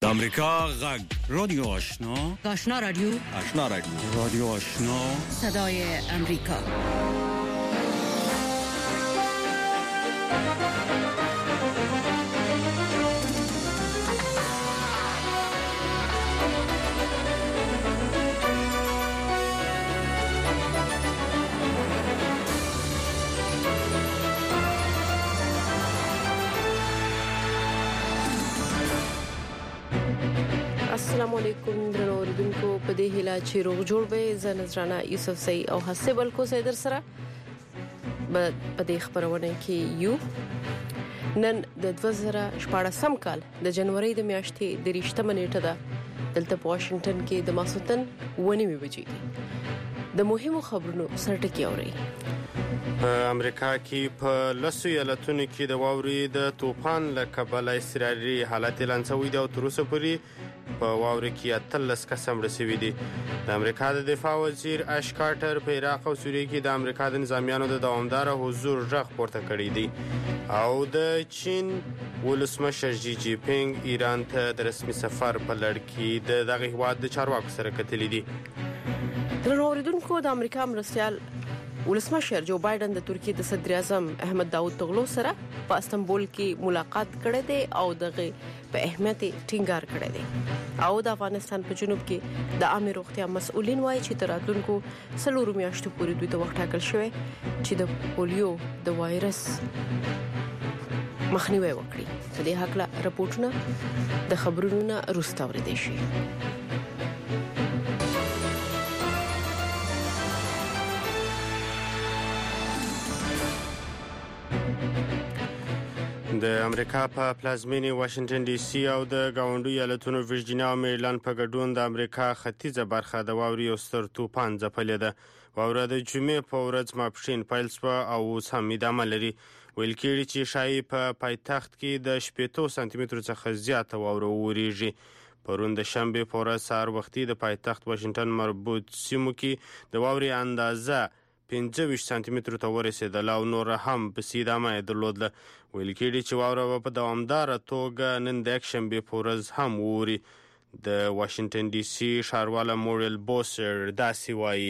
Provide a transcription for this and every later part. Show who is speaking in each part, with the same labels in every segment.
Speaker 1: د امریکا غږ رادیو آشنا
Speaker 2: رادیو
Speaker 1: رادیو آشنا
Speaker 2: صدای امریکا.
Speaker 3: السلام علیکم درنو اوریدونکو، په دې هیله چې روغ جوړ به زه نذرانه یوسف سي او حسبل کو سیدر سره په دې خبرونه کې یو نن د 2014 کال د جنوري د میاشتې د 28 نیټه ده. دلته په واشنگټن کې د ماسوتن 9 بجې دي. د مهمو خبرونو سرټکی اوري.
Speaker 4: په امریکا کې په لسو ایالتونو کې د واورې د طوفان له کبله اضطراري حالت اعلان شوی دی او تر اوسه پورې په واورې کې 13 کس مړه شوي دي. د امریکا د دفاع وزیر اش کارټر په عراق او سوریه کې د امریکا د نظامیانو د دوامداره حضور غږ پورته کړی دی او د چین ولسمشر جی جی پینګ ایران ته د رسمي سفر په لړ کې دغه هیواد د چارواکو سره کتلي دي.
Speaker 3: درنو اوریدونکو، د امریکا مرستیال ولسمشر جو بایدن د ترکیه د صدر اعظم احمد داود طغلو سره په استنبول کې ملاقات کړی دی او دغه په اهمیت ټینګار کړی دی او د افغانستان په جنوب کې د عامه روغتیا مسؤلین وایي چې تر راتلونکو 4 میاشتو پورې دوی ته وخت ټاکل شوی چې د پولیو د وایرس مخنیوي وکړي. په دې حق له راپورټونه د خبرونو وروسته اوریدل شي.
Speaker 4: د امریکا په پلازمینې واشنگټن ډي سي او د گاونډو ایالتونو ورجینیا او میریلند په ګډون د امریکا ختیځه برخه د واورې یو ستر طوفان ځپلې ده. واوره د جمعې په ورځ ماپښین پیل شوه او اوس هم ادامه لري. ویل کېږي چې ښایي په پایتخت کې د 80 سانتي مترو څخه زیاته واوره وورېږي. پرون د شنبې په ورځ سهار وختي د پایتخت واشنگټن مربوط سیمو کې د واورې اندازه 25 سانتي مترو ته ورسېدله او نور هم پسې ادامه یې درلودله. ویل کېږي چې واوره به په دوامداره توګه نن د یکشنبې په ورځ هم ووري. د واشنگټن ډي سي ښارواله موریل بوسر داسې وایي: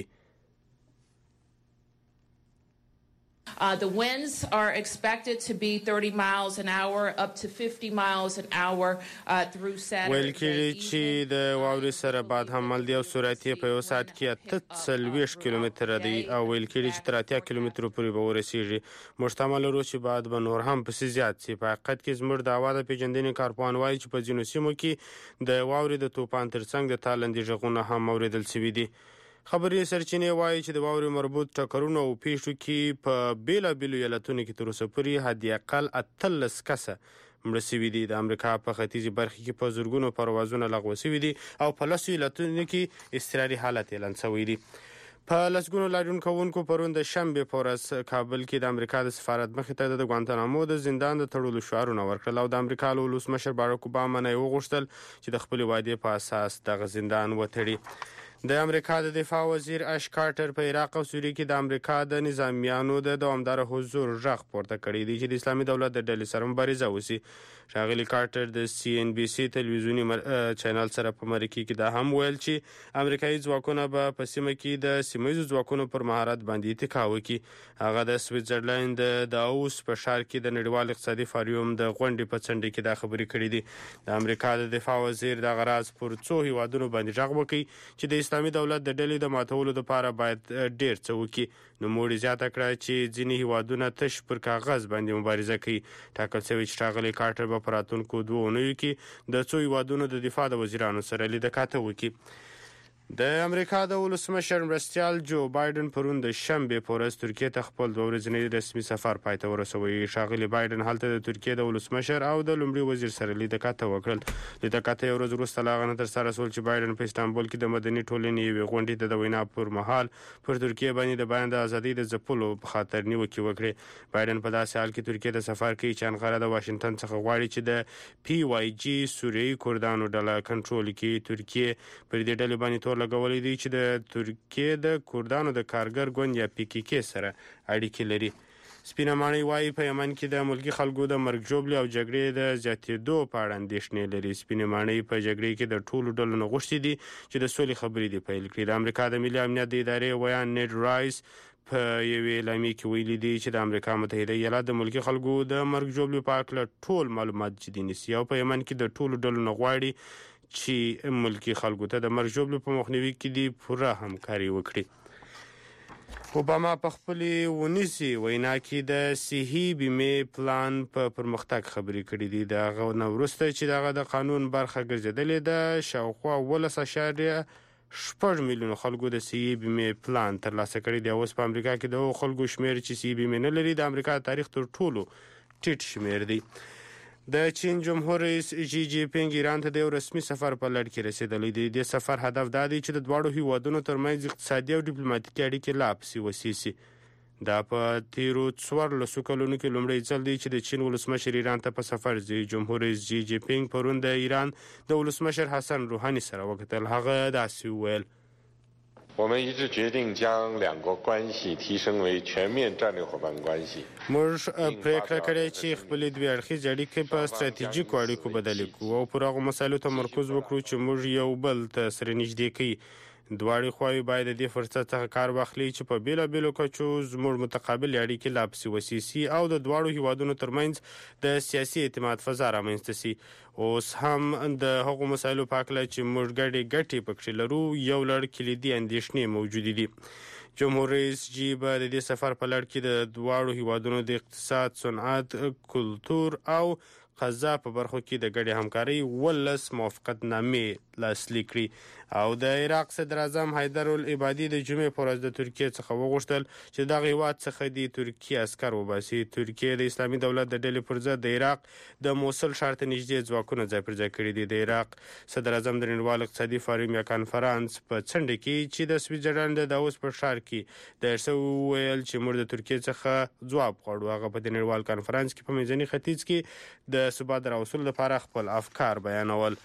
Speaker 5: The winds are expected to be 30 miles an hour up to 50 miles an hour through Saturday.
Speaker 4: ویل کېږي چې د واورې سره باد حمل دی او سرعت یې په یو ساعت کې 40 کیلومتره دی او ویل کېږي چې تر 80 کیلومترو پورې به ورسیږي. محتمل لرو چې باد به نور هم پسې زیات شي. په حقیقت کې زموږ د هوا د پیژندنې کارپوهان وایي چې په ځینو سیمو کې د واورې د طوفان ترڅنګ د تالندې غږونه هم اوریدل شوي دي. خبري سرچینې وایي چې د واورې مربوط ټکرونو او پیښو کې په بیلابیلو ایالتونو کې تر اوسه پورې حد اقل 13 کسه مړه شوي دي. د امریکا په ختیځې برخه کې په زرګونو پروازونه لغوه شوي دي او په لسو ایالتونو کې اضطراري حالت اعلان شوی دی. په لسګونو لاریون کوونکو پرون د شنبې په ورځ کابل کې د امریکا د سفارت مخې ته د ګوانتانامو د زندان د تړلو شعارونه ورکړل او د امریکا له ولسمشر باراک اوباما نه وغوښتل چې د خپل وعدې په اساس دغه زندان وتړي. د امریکا د دفاع وزیر اش کارټر په عراق او سوریه کې د امریکا د نظامیانو د دوامداره حضور غږ پورته کړی دی چې د اسلامي دولت د ډلې سره مبارزه وشي. ښاغلي کارټر د سی ان بي سي تلویزیونی چینل سره په مرکه کې دا هم ویل چې امریکایي ځواکونه به په سیمه کې د سیمه‌ییزو ځواکونو پر مهارت باندې اتکا وکړي. هغه د سویټزرلند د داووس په ښار کې د نړیوال اقتصادي فاروم د غونډې په څنډه کې دا خبرې کړې دي. د امریکا د دفاع وزیر د غراز پر څو هیوادونو باندې غږ وکړي چې د اسلامي دولت د ډلې د ماتولو لپاره باید ډیر څه وکړي. نو موږ زیاته کړه چې ځینې هیوادونه تش پر کاغذ باندې مبارزه کوي. ټاکل شوی چې ښاغلی کارټر به په راتلونکو 2 اونیو کې د څو هیوادونو د دفاع د وزیرانو سره لیدکاته وکړي. د امریکا د ولسمشر مرستیال جو بایدن پرون د شنبې په ورځ ترکیه ته خپل 2 ورځنی رسمي سفر پای ته ورسوي. ښاغلی بایدن هلته د ترکیه د ولسمشر او د لومړي وزیر سره لیدکاته وکړل. لیدکاته یو ورځ وروسته لا غنه تر سره سول چې بایدن په استانبول کې د مدني ټولنې یوې غونډې ته د وینا پر مهال پر ترکیه باندې د بیان د ازادۍ د ځپلو په خاطر نیوکې وکړې. بایدن په داسې حال کې ترکیه ته سفر کوي چې انقره د واشنگټن څخه غواړي چې د پی وای جی سوریایي کردانو ډله کنټرول کړي. ترکیه پر دې ډلې باندې تور لګولې دی چې د ترکیه د کردانو د کارګر ګوند یا پی کی کی سره اړیکې لري. سپینه ماڼۍ وایي په یمن کې د ملکي خلکو د مرګ ژوبلې او جګړې د زیاتېدو په اړه اندېښنې لري. سپینه ماڼۍ په جګړې کې د ټولو ډلو نه غوښتي دي چې د سولې خبرې دې پیل کړي. د امریکا د ملي امنیت د ادارې ویان نیډ رایس په یوې اعلامیې کې ویلي دي چې د امریکا متحده ایالات د ملکي خلکو د مرګ ژوبلې په هکله ټول معلومات جدي نیسي او په یمن کې د ټولو ډلو نه غواړي چې ملکي خلکو ته د مرګ ژوبلې په مخنیوي کې دې پوره همکاري وکړي. اوباما په خپلې ونیسي وینا کې د صحي بیمې پلان په پرمختګ خبرې کړې دي. د هغه نه وروسته چې دغه د قانون برخه ګرځېدلې ده، شاوخوا 12.6 میلیون خلکو د صحي بیمې پلان ترلاسه کړی دی. اوس په امریکا کې د خلکو شمیر چې صحي بیمې نه لري د امریکا تاریخ تر ټولو ټیټ شمیر دی. د چین جمهور رئیس جی جی پینګ ایران ته د یو رسمي سفر په لړ کې رسیدلی دی. د سفر هدف دا دی چې د دواړو هیوادونو ترمنځ اقتصادي او ډیپلوماټیکي اړیکې لا پسې وسیع شي. دا په تیرو 14 کلونو کې لومړی ځل دی چې د چین ولسمشر ایران ته په سفر ځي. جمهور رئیس جی جی پینګ پرون د ایران د ولسمشر حسن روحاني سره وکتل. هغه داسې وویل:
Speaker 6: 我们一致决定将两国关系提升为全面战略伙伴关系。
Speaker 4: موږ پریکړه کړې چې خپلې دوه اړخیزې اړیکې په ستراتیژیکو اړیکو بدلې کړو او پر هغو مسایلو تمرکز وکړو چې موږ یو بل ته سره نږدې کوي. دواړې خواوې باید د دې فرصت څخه کار واخلي چې په بیلابیلو کچو زموږ متقابل اړیکې لا پسې وسیع شي او د دواړو هیوادونو ترمنځ د سیاسي اعتماد فضا رامنځته شي. اوس هم د هغو مسایلو په هکله چې موږ ګډې ګټې پکې لرو یو لړ کلیدي اندېښنې موجودې دي. جمهور رئیس جی به د دې سفر په لړ کې د دواړو هیوادونو د اقتصاد، صنعت، کلتور او قضا په برخو کې د ګډې همکارۍ 12 موافقتنامې لاسلیک کړي او د عراق صدر اعظم حیدر العبادي د جمعې په ورځ د ترکیې څخه وغوښتل چې دغه هیواد څخه د ترکیې عسکر وباسي. ترکیې د اسلامي دولت د ډلې پر ضد د عراق د موصل ښار ته نږدې ځواکونه ځای پر ځای کړي دي. د عراق صدر اعظم د نړیوال اقتصادي فورم یا کنفرانس په څنډه کې چې د سویټزرلند د داووس په ښار کې د وویل چې موږ د ترکیې څخه ځواب غواړو. هغه په د نړیوال کنفرانس کې په منځني ختیځ کې د ثبات راوستلو لپاره خپل افکار بیانول.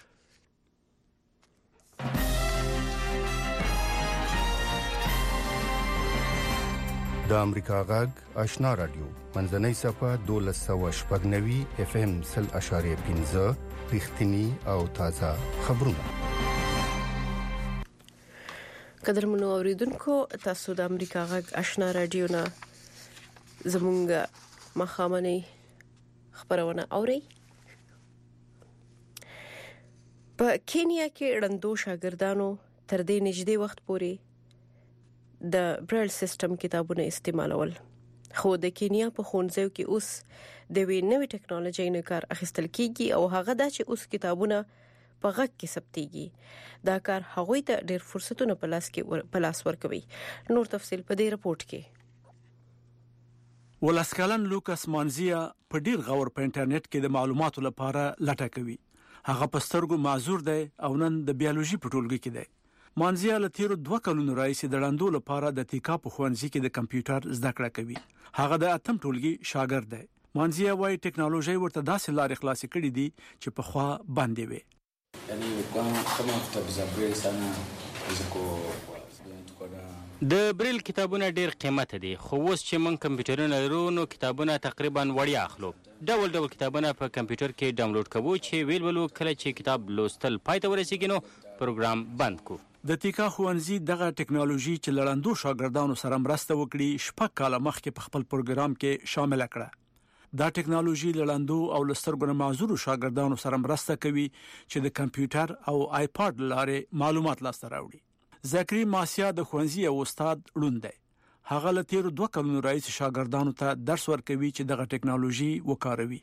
Speaker 7: د امریکا غږ آشنا رادیو منځنۍ صفحه 1290 اف ام 0.15 رښتینی او تازه خبرونه.
Speaker 3: قدرمنو اوریدونکو، تاسو د امریکا غږ آشنا رادیو نه زمونږ مخامنۍ خبرونه اورئ. په کینیا کې ړندو شاګردانو تر دې نږدې وخت پورې د برایل سیستم کتابونه استعمالول، خو د کینیا په ښوونځیو کې اوس د وی نوې ټکنالوژي نه کار اخیستل کیږي او هغه دا چې اوس کتابونه په غږ کې ثبتېږي. دا کار هغوی ته ډېر فرصتونه په لاس ورکوي. نور تفصیل په دې رپورت کې.
Speaker 8: ولسکالن لوکاس مانزیا په ډیر غور په انټرنیټ کې د معلوماتو لپاره لټه کوي. هغه په سترګو معذور دی او نن د بیولوژي په ټولګي کې دی. مانزیا له تیرو 2 کلونو راځي د ړندو لپاره د تیکا په ښوونځي کې د کمپیوټر زده کړه کوي. هغه د 8م ټولګي شاګرد دی. مانزیا وايي ټکنالوژي ورته داسې لارې خلاصې کړې دي چې په خوا باندې وي.
Speaker 9: د بریل کتابونه ډیر قیمت دي، خو اوس چې موږ کمپیوټرونه لرو نو کتابونه تقریبا وړیا اخلو. ډول ډول کتابونه په کمپیوټر کې ډاونلوډ کوو چې ویلو کله چې کتاب لوستل پای ته ورسیږي نو پروګرام بند کو.
Speaker 8: د تیکا ښوونځي دغه ټکنالوژي چې لړندو شاګردانو سره مرسته وکړي 6 کاله مخکې په خپل پروګرام کې شامل کړه. دا ټکنالوژي لړندو او لسترګو معذور شاګردانو سره مرسته کوي چې د کمپیوټر او آیپاد لارې معلومات لاسته راوړي. زکری ماسیا د ښوونځي او استاد ړوند دی. هغه له تیرو 2 کلونو راځي شاګردانو ته درس ورکوي چې دغه ټکنالوژي وکاروي.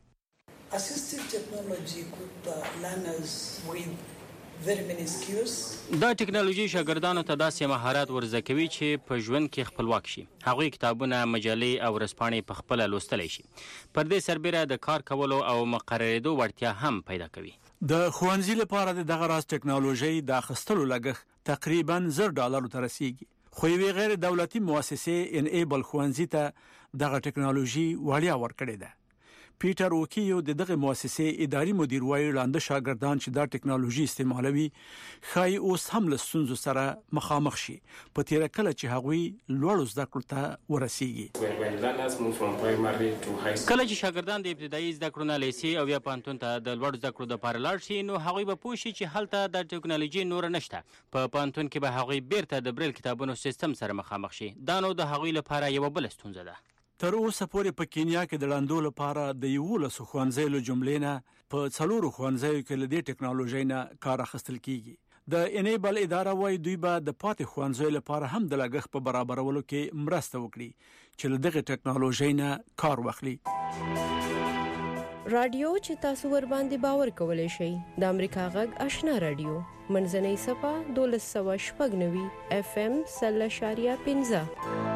Speaker 9: دا ټکنالوژي شاګردانو ته داسې مهارت ورزده کوي چې په ژوند کې خپلواک شي. هغوی کتابونه، مجلې او ورځپاڼې په خپله لوستلی شي. پر دې سربیره د کار کولو او مقررېدو وړتیا هم پیدا کوي.
Speaker 8: د ښوونځي لپاره دغه راز ټکنالوژي د اخیستلو لګښت تقریبا $10 ته رسیږي. خو یوې غیر دولتي مؤسسې انیبل ښوونځي ته دغه ټکنالوژي وړیا ورکړې ده. پیټر اوکیو د دغه مؤسسې اداري مدیر وایي لاندې شاګردان چې دا ټکنالوژي استعمالوي خای اوس هم له ستونزو سره مخامخ شي په تیر کله چې هغوی لوړ زده کړو ته ورسیږي.
Speaker 9: کله چې شاګردان د ابتدایي زده کړو نه لیسي او یا پانتون ته د لوړ زده کړو لپاره لاړ شي نو هغوی به پوه شي چې هلته د ټکنالوژي نور نشته. په پانتون کې به هغوی بیرته د بریل کتابونو سیستم سره مخامخ شي. دا نو د هغوی لپاره یو بل ستونزه ده.
Speaker 8: تر اوسه پورې په کینیا کې د لاندو لپاره د 11 ښوونځیو له جملې نه په 4 ښوونځیو کې له دې ټکنالوژي نه کار اخیستل کیږي. د انیبل اداره وايي دوی به د پاتې ښوونځیو لپاره هم د لګښت په برابرولو کې مرسته وکړي چې له دغه ټکنالوژي نه کار واخلي.
Speaker 3: رادیو چې تاسو ور باندې باور کولای شئ د امریکا غږ آشنا رادیو منځنۍ صفه 1290 FM 0.15.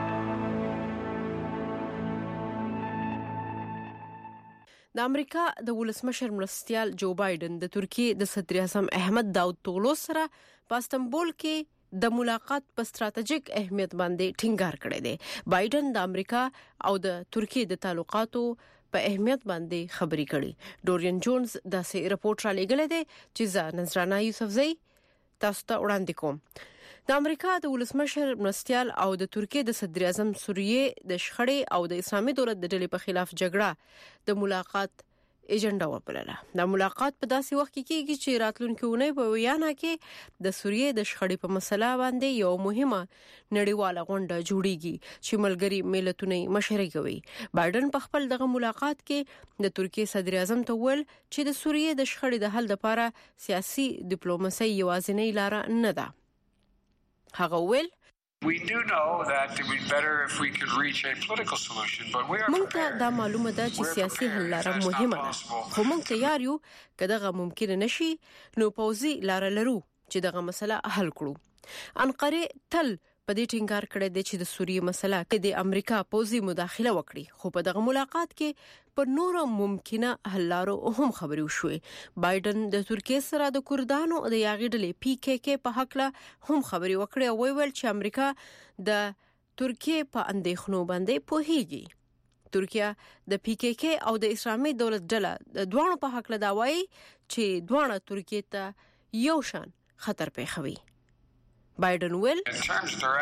Speaker 3: د امریکا د ولسمشر مرستیال جو بایدن د ترکیه د صدر اعظم احمد داوطوغلو سره په استنبول کې د ملاقات په ستراتیژیک اهمیت باندې ټینګار کړی دی. بایدن د امریکا او د ترکیه د تعلقاتو په اهمیت باندې خبرې کړي. ډورین جونز د سي رپورټ را لګل دی چې ز نظرانه یوسفزئی تاسو ته وړاندې کوم. د امریکا د ولسمشر مرستیال او د ترکیه د صدر اعظم سوریه د شخړې او د اسلامي دولت د ډلې په خلاف جګړه د ملاقات ایجنډا وپلله. د ملاقات په داسې وخت کې کېږي چې راتلونکي اونۍ په ویانا کې د سوریه د شخړې په مسله باندې یو مهمه نړیواله غونډه جوړیږي چې ملګری ملتونه مشري کوي. بایدن په خپل دغه ملاقات کې د ترکیه صدر اعظم ته ویل چې د سوریه د شخړې د حل لپاره سیاسي ډیپلوماسي یوازینۍ لار نه ده. هغه ویل
Speaker 10: We do know that it would be better if we could reach a political solution, but we are
Speaker 3: مونږ ته دا معلومه ده چې سیاسي حل لاره مهمه ده خو مونږ تیار یو کداغه ممکن نشي نو پوزي لار لرو چې دغه مسله حل کړو. انقره تل په دې ټینګار کړی دی چې د سوریه مسله کې د امریکا پوزي مداخله وکړي خو په دغه ملاقات کې پر نور ممکنه حل لارو هم خبرې وشوې. بایدن د ترکیه سره د کردانو د یاغیډلې PKK په حق له هم خبرې وکړې او ویل چې امریکا د ترکیه په اندېښنو باندې پوهیږي. ترکیه د PKK او د اسلامي دولت ډله د دوه په حق له دا وایي چې دوه ترکیه ته یو شان خطر پیښوي. بایدن ویل دا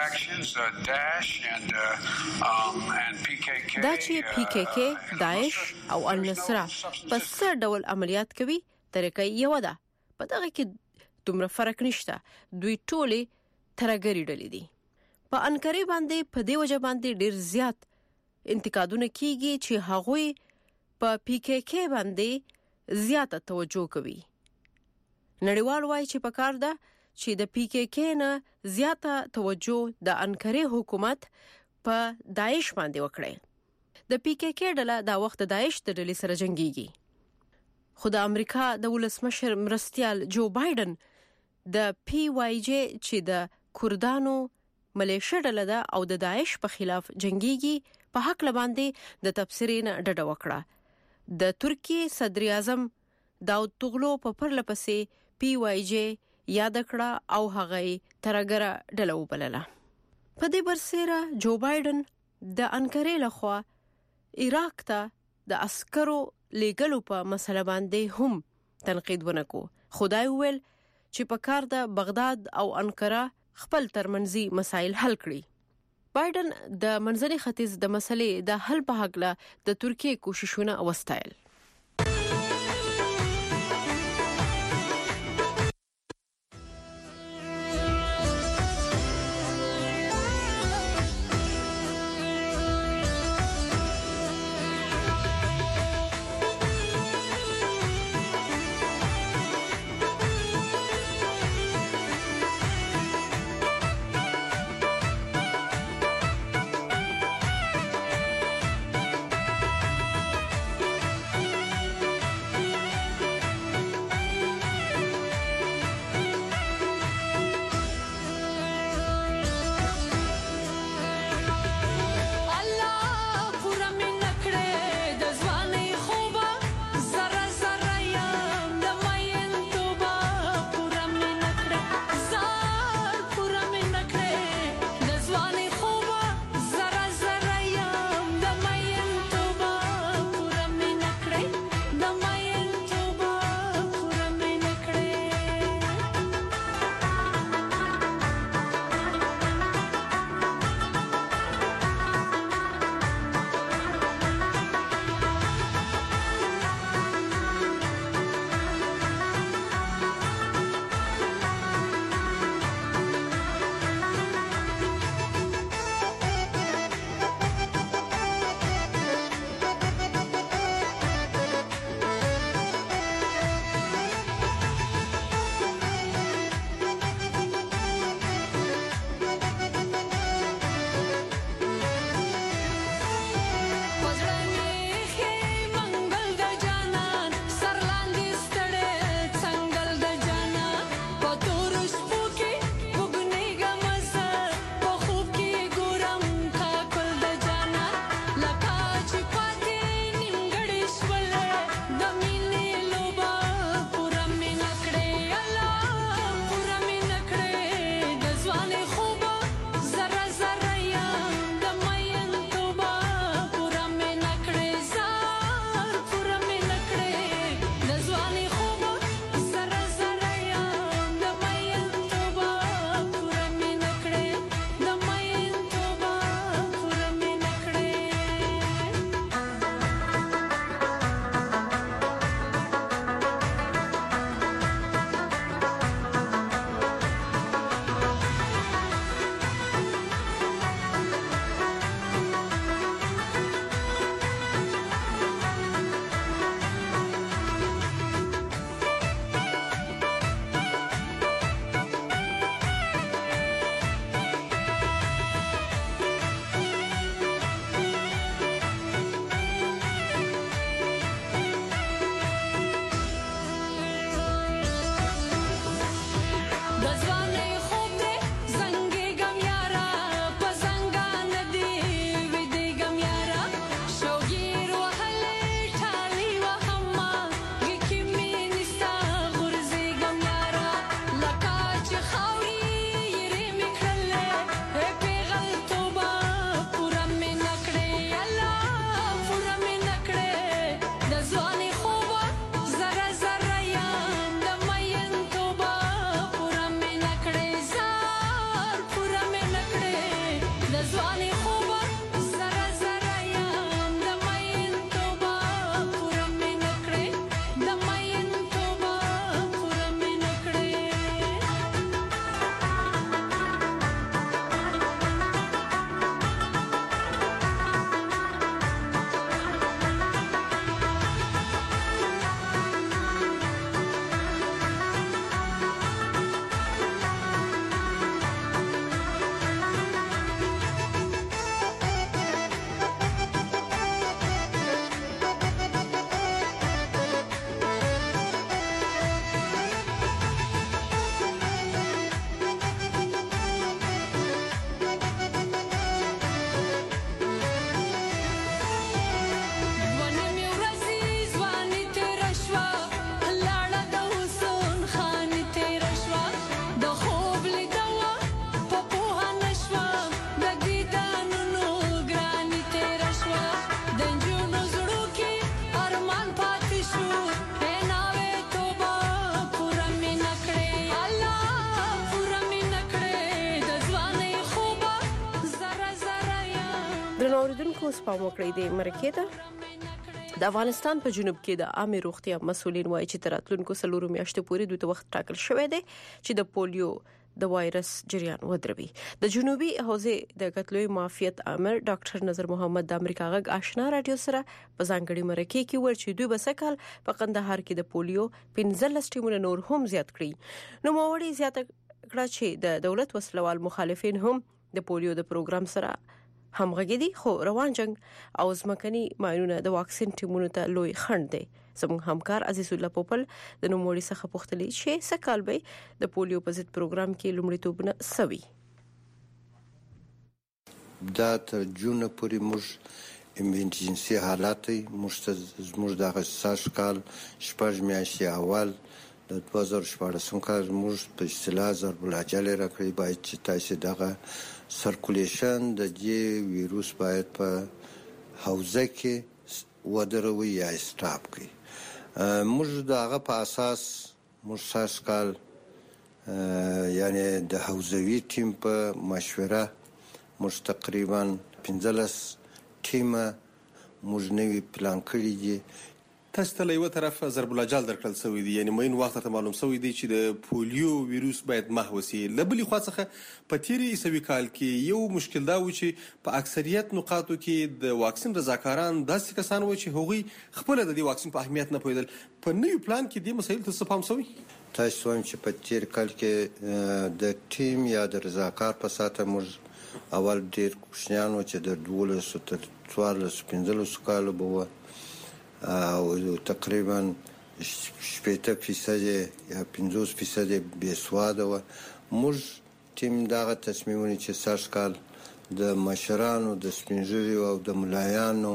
Speaker 3: چې PKK داعش او النصره په څه ډول عملیات کوي طریقه یو ده. په دغه کې دومره فرق نشته. دوی ټولې ترګری ډلې دي. په انکره باندې په دې وجه باندې ډیر زیات انتقادونه کیږي چې هغوی په PKK باندې زیاته توجه کوي. نړیوال وايي چې په کار ده چې د PKK نه زیاته توجه د انکره حکومت په داعش باندې وکړي. د PKK ډله دا وخت د داعش د ډلې سره جنگيږي. خو د امریکا د ولسمشر مرستیال جو بایدن د PYJ چې د کردانو ملیشیا ډله ده او د داعش په خلاف جنگيږي په حق لباندې د تبصرې نه ډډه وکړه. د ترکیه صدر اعظم داوطوغلو په پرلپسې PYJ یاد کړه او هغه ترګره ډله وبلله. په دې برسره جو بایدن د انکره لخوا عراق ته د عسکرو لیګلو په مسله باندې هم تنقید ونکو. خدای ویل چې په کار د بغداد او انکره خپل ترمنځي مسایل حل کړي. بایدن د منځني ختیځ د مسلې د حل په حق له د ترکیه کوششونه وستایل. اوریدونکو سپام وکړئ د مرکې ته د افغانستان په جنوب کې د عامه روغتیا مسولین وایي چې تراتلونکو سلورو میاشتو پورې دوی ته وخت ټاکل شوی دی چې د پولیو د وایرس جریان ودروي. د جنوبي حوزې د قتلوي معافیت امر ډاکټر نظر محمد د امریکا غږ آشنا رادیو سره په ځانګړي مرکې کې ور چې دوی بسکل په قندهار کې د پولیو 15 ټیمونه نور هم زیات کړي. نو موړي زیات کړه چې د دولت وسلوال مخالفین هم د پولیو د پروګرام سره همغږي دي، خو روان جنگ او ځمکني ماینونه د واکسین ټیمونو ته لوی خنډ دی. زموږ همکار عزیز الله پوپل د نوموړي څخه پوښتنه چې سکهال به د پولیو په ضد پروګرام کې لومړیتوبونه سوي.
Speaker 11: دا تر جون پورې موږ ایمرجنسي حالات موږ د اساس کال شپږ میاشتې اول د 2014 کال موږ په اصطلاح ضرب العجل راکړی باید چې تاسو دغه سرکولیشن د دې ویروس باید په حوزه کې ودروي یا استاپ کړي. موږ دغه په اساس موږ ساس کال یعنی د حوزوي ټیم په مشوره موږ تقریبا 15 ټیم موږ نوی پلان کړی دی.
Speaker 12: تاسو ته یو طرف ضرب العجل درکړل شوی دی، یعنی مین وخت ته معلوم شوی دی چې د پولیو ویروس باید محو شي. لبلي خوا څخه په تیری ایسوي کال کې یو مشکل دا و چې په اکثریت نقاطو کې د واکسین رضاکاران داسې کسان و چې هغوی خپل د دې واکسین په اهمیت نه پوهیدل. په نوی پلان کې د مسایل ته څه پام شوی؟
Speaker 11: تاسو وایم چې په تیر کال کې د ټیم یا د رضاکار په ساته موږ اول ډیر کوشنیان و چې د 12 تر 14-15 کال به او تقریبا 8% یا 50% به سواده و. موږ ټیم دغه تصمیمونه چې ساس کال د مشرانو د سپینځري او د ملایانو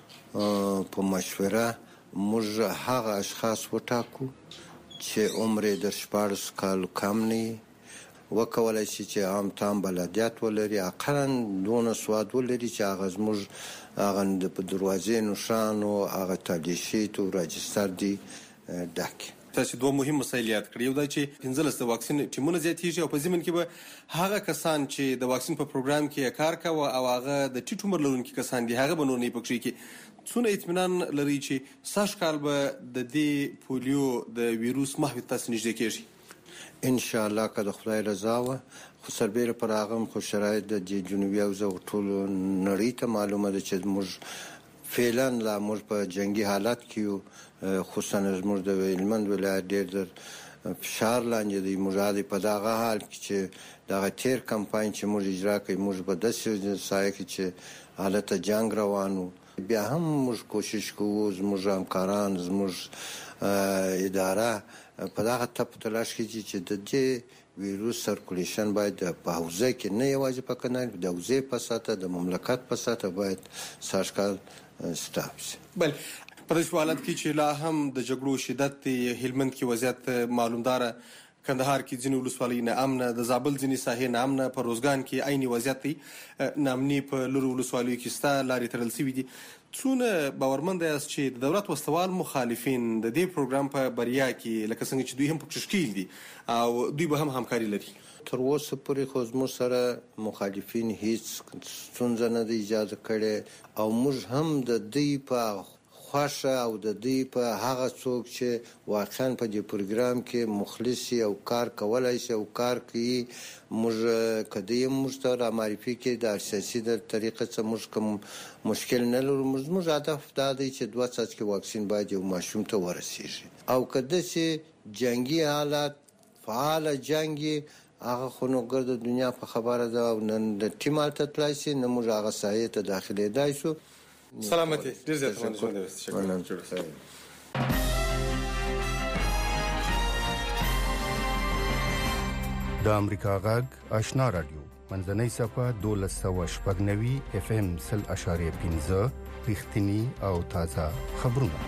Speaker 11: په مشوره موږ هغه اشخاص وټاکو چې عمر د 14 کال کم نه وکولای شي چې عام تام بلدیات ولري، اقلا دونه سواد ولري چې هغه زموږ هغه د دروازې نشان او هغه تالیشیت او راجستر دی ډک.
Speaker 12: تاسو دوه مهم مسایل یاد کړی. یو دا چې 15 د واکسین ټیمونه زیاتېږي او په ضمن کې به هغه کسان چې د واکسین په پروګرام کې کار کوي او هغه د ټیټ عمر لرونکي کسان دي هغه به نور نه پکې کې څونه اطمینان لري چې ساش کال به د دې پولیو د ویروس محو تاسو نږدې کېږي.
Speaker 11: ان شاء الله که د خدای رضا و. خو سربېره پر هغه خو شرایط د جنوبي او ټول نړۍ ته معلومه ده چې موږ فعلا لا موږ په جنگي حالت کې خصوصا موږ د هلمند ولایت ډېر فشار لاندې دی. موږ په دغه حال کې چې دغه تیر کمپاین چې موږ اجرا کوي موږ په داسې ځای کې چې حالت جنگ روانو بیا هم موږ کوشش کوو زموږ همکاران زموږ اداره په دغه تپ تلاش کوي چې د دې ویروس سرکولیشن باید په حوزه کې نه یوازې په کنار د حوزه په ساته د مملکت په ساته باید سرکال ستاپ شي.
Speaker 12: بل په دې حالت کې چې لا هم د جګړو شدت هلمند کې وضعیت معلومدار، کندهار کې ځینې ولسوالۍ نه امنه، د زابل ځینې ساحې نه امنه، په روزګان کې عیني وضعیت دی، نامني په لرو ولسوالیو کې ستا لارې تړل شوي دي. څونه باورمند یاست چې د دولت وسلوال مخالفین د دې پروګرام په بریا کې لکه څنګه چې دوی هم پکې شکیل دي او دوی به هم همکاري لري؟
Speaker 11: تر اوسه پورې خو زموږ سره مخالفین هیڅ ستونزه نه دی ایجاد کړې او موږ هم د دې په خوښه او د دې په هغه څوک چې واقعا په دې پروګرام کې مخلص او کار کولای شي او کار کوي موږ کدی موږ ته معرفي کې د سیاسي د طریقې څخه موږ کوم مشکل نه لرو. موږ هدف دا دی چې 2 څاڅکي واکسین باید یو ماشوم ته ورسیږي او کده چې جنگي حالات فعال جنگي هغه خونو ګرد دنیا په خبره ده او نن د ټیمال ته تلای شي نه موږ هغه سایه ته داخلي دای شو.
Speaker 12: سلامتی ډیر زیات مننه.
Speaker 7: د امریکا غږ آشنا رادیو منځنۍ صفه 1290 FM 0.15 رښتینی او تازه خبرونه.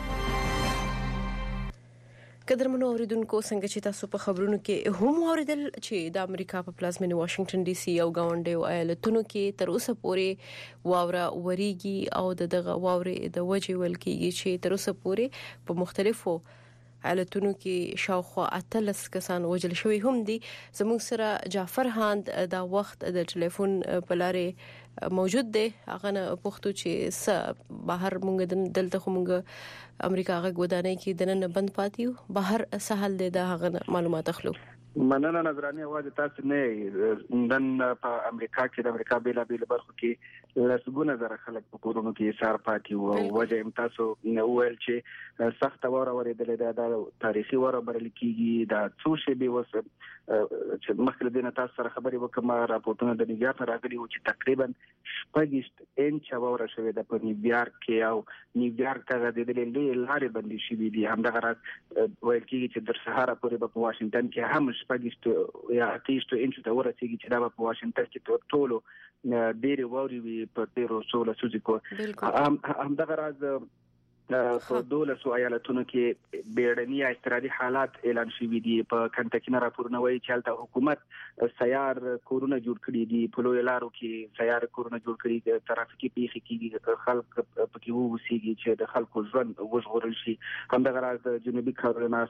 Speaker 3: قدرمنو اوریدونکو څنګه چې تاسو په خبرونو کې هم اوریدل چې د امریکا په پلازمینه واشنگټن ډي سي او گاونډي ایالتونو کې تر اوسه پورې واوره وریږي او دغه واورې د وجې ول کېږي چې تر اوسه پورې په مختلفو حالتونو کې شاوخوا 18 کسان وژل شوی هم دي. زموږ سره جعفر هاند دا وخت د ټلیفون په لارې موجود دی. هغه نه پوښتو چې بهر مونږ دلته خو مونږ امریکا غږ ودانۍ کې دنه بند پاتیو بهر سهال دی دا هغه معلومات اخلو.
Speaker 13: مننه نظرانه واجب تاسو نه نن په امریکا کې د امریکا بیلابیل برخو کې لسګونه زره خلک په کورونو کې سار پاتې وو. وجه تاسو نو ویل چې سخت واره ورېدل د تاریخي واره برل کېږي دا څو شی به وس چې مخکې دینه تاسو سره خبرې وکم راپورټونه د نیویارک راغلي و چې تقریبا 6 انچ واره شوې د په نیویارک کې او نیویارک ته د دې لارې باندې شي دي همدغه ویل کېږي چې در سهار پورې په واشنگټن کې هم شپږ یا 30 انچ ته ورسېږي چې دا په واشنگټن کې ټولو ډېر ووري وي په 13 سوزي کو همدغه راز په 12 ایالتونو کې بیړني استرادي حالات اعلان شوي دي. په کنټکی نه راپورونه وایي چې هلته حکومت سیار کورونه جوړ کړي دي په لوی لارو کې سیار کورونه جوړ کړي دي. ترافیکي پیښې کېږي خلک پکې ووسیږي چې د خلکو ژوند وژغورل شي. همدغه راز د جنوبي کارولینا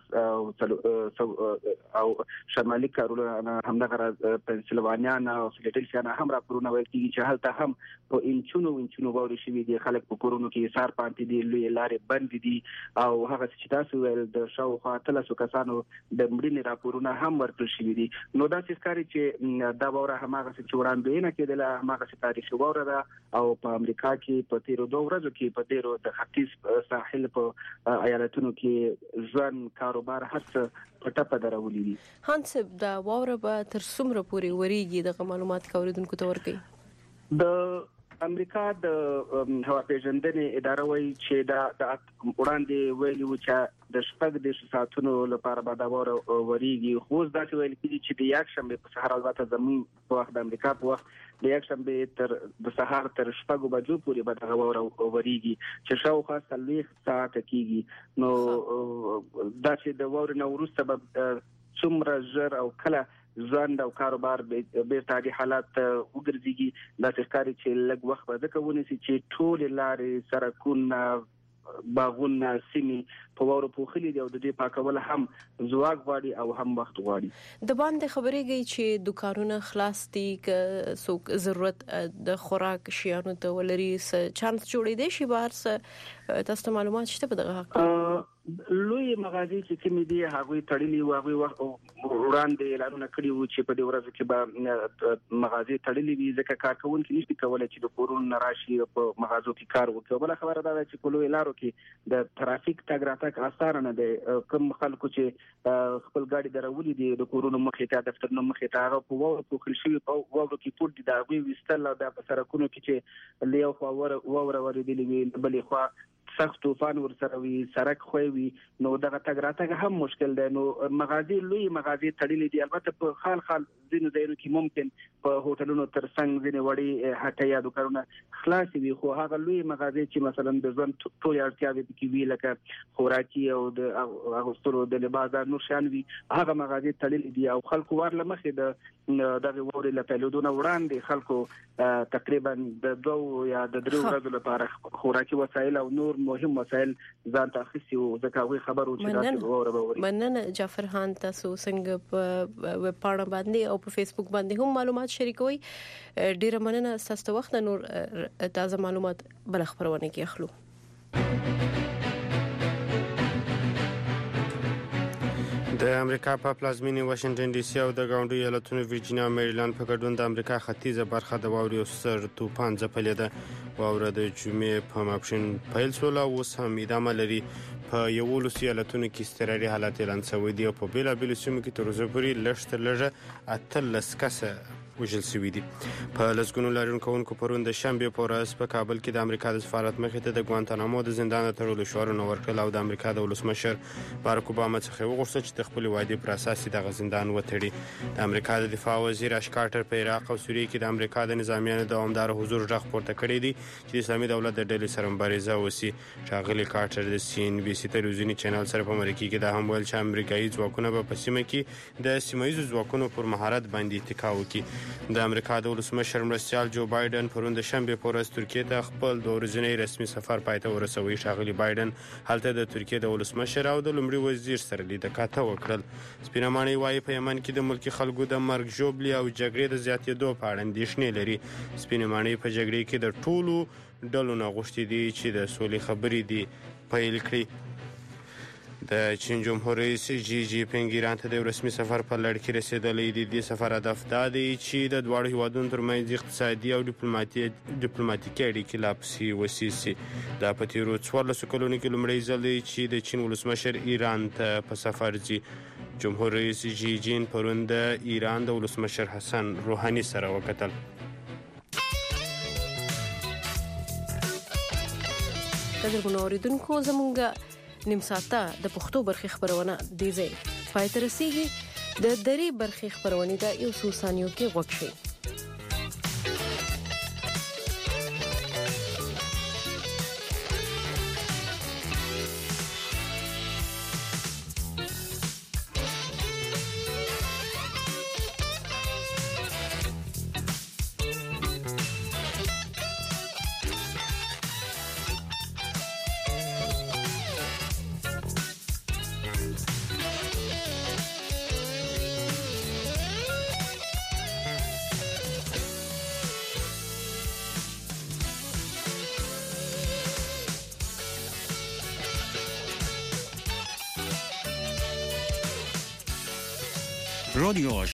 Speaker 13: او شمالي کارولینا همدغه راز پنسلوانیا او فیلادلفیا هم راپورونه وایي چې هلته هم په انچونو ووري شوي دي. خلک په کورونو کې سار پاتې دي لوی لارې بند دي او هغه چې تاسو ویل د شاوخوا 300 کسانو د مړینې راپورونه هم ورکړل شوي دي. نو دا چې ښکاري چې دا وره هماغه چې وړاندوینه کېدله هماغه چې تاریخي وره ده او په امریکا کې په 13 ورځو کې په ډیرو د ختیځ ساحل په ایالتونو کې ژوند کاروبار هڅه په ټپه درولې دي.
Speaker 3: هانسب دا وره به تر څومره پورې وریږي د معلومات کوریدونکو ته ورکړي.
Speaker 13: د امریکا د هوا پیژندنې اداره وایي چې دا وړاندې ویلي و چې د 14 ساعتونو لپاره به دا وره وریږي. خو دا چې ویل کېږي چې د یکشنبه په سهار البته زموږ په وخت د امریکا په وخت د یکشنبه تر د سهار تر 6 بجو پورې به دا وره وریږي چې شاوخوا 40 ساعت کېږي. نو دا چې د وره نو وروسته به څومره ژر او کله ژوند او کاروبار به تاریخي حالات وګرځيږي دا ښکاري چې لږ وخت به ځکهونه چې ټول لارې سرکونه باغونه سیمې په وورو پوخلي دي او د دې پاکول هم زواګ غواړي او هم وخت غواړي. د
Speaker 3: باندې خبرېږي چې دکانونه خلاص دي که څوک ضرورت د خوراک شیانو ته ولري چانس جوړې دي شي بار تاسو معلومات شته په دغه حق
Speaker 13: لوی مغازي چې کوم دي هغه تړلي او هغه وړاندې اعلانونه کړی وو چې په دې ورځو کې به مغازي تړلي وي ځکه کارکونکو نشي کولای چې د کورون راشي په مغازو کې کار وکړي. بل خبره دا چې په لوی لارو کې د ترافیک تګ راتګ آسان نه دی. کوم خلکو چې خپل گاډي درولې دي د کورونو مخې ته دفترونو مخې ته هغه په وو په خلشي په وو کې پور دي دا وی وستل د سرکونو کې چې لیو خو وره ورېدلې وي بلې خو سخت طوفان ورسره وي سرک خوي وي نو دغه تګ راتګ هم مشکل دی. نو مغازي لوی مغازي تړلې دي البته په خال ځینو ځایونو کې ممکن په هوټلونو تر څنګ ځینې وړي هټۍ یا دکانونه خلاص وي خو هغه لوی مغازي چې مثلا د ژوند ټول اړتیاوې پکې وي لکه خوراکي او د اغوستلو د لباس نور شان وي هغه مغازي تړلې دي او خلکو ورله مخې د دغه ووري له پیلودونه وړاندې خلکو تقریبا د 2 یا د 3 ورځې لپاره خوراکي وسایل او نور مهم وسایل ځان ته اخیستي وو ځکه هغوی خبرو چې دا وره ووري.
Speaker 3: مننه جعفر هان تاسو څنګه په ویب پاڼه باندې او په فیسبوک باندې هم معلومات شریکوي. ډیره مننه تاسو وخت نور تازه معلومات بل خبرونه کې اخلو.
Speaker 4: د امریکا په پلازمینه واشنگټن ډي سي او د ګاونډي ایالتونو ورجینیا او میریلند په ګډون د امریکا ختیځه برخه د واوري او سر طوفان ځپلې ده. واوره د جمعې په ماپښین پیل شول او اوس هم ادامه لري. په 11 ایالتونو کې اضطراري حالت اعلان شوی دی او په بیلابیلو سیمو کې تر اوسه پورې لږ تر لږه 18 کسه وژل شوي دي. په لسګونو لاریونکو پرون د شنبه په ورځ په کابل کې د امریکا د سفارت مخې ته د ګوانتانامو د زندان تړلو شعارونه ورکړل او د امریکا د ولسمشر بارک اوباما څخه وغوښتل چې د خپل وعدې پر اساس دغه زندان وتړي. د امریکا د دفاع وزیر اش کارټر په عراق او سوریه کې د امریکا د نظامیانو دوامدار حضور غږ پورته کړی دی چې د اسلامي دولت د ډلې سره مبارزه وسی. شاغلي کارټر د سی ان بي سي تلویزیونی چینل سره په امریکا کې د هم ویل چې امریکایي ځواکونه په سیمه کې د سیمایي ځواکونو پر مهارت باندې اتکا وکړي. د امریکا د ولسمشر مرستیال جو بایدن پرون د شنبه په ورځ ترکیه ته خپل د ورځنی رسمي سفر پای ته ورسوي. ښاغلي بایدن هلته د ترکیه د ولسمشر او د لومړي وزیر سره لیدکاته وکړل. سپینه ماڼۍ وایي په یمن کې د ملکي خلکو د مرګ ژوبلې او جګړې د زیاتېدو په اړه اندېښنې لري. سپینه ماڼۍ په جګړې کې د ټولو ډلو نه غوښتي دي چې د سولې خبرې دي پیل کړي. د چین جمهور رئیس جی پینګ ایران ته د رسمي سفر په لړ کې رسیدلی دی. د سفر هدف دا دی چې د دواړو هیوادونو ترمنځ اقتصادي او ډیپلوماټیکي اړیکې لا پسې وسیع سي. دا په تیرو 14 کلونو کې لومړی ځل دی چې د چین ولسمشر ایران ته په سفر ځي. جمهور رئیس جی جین پرون د ایران د ولسمشر حسن روحاني سره وکتل.
Speaker 3: قدرمنو اوریدونکو زمونږ نیم ساعته د پښتو برخې خبرونه دی ځای پای ته رسیږي. د درې برخې خبرونه د یو څو ثانیو کې غوږ شئ.
Speaker 1: رادیو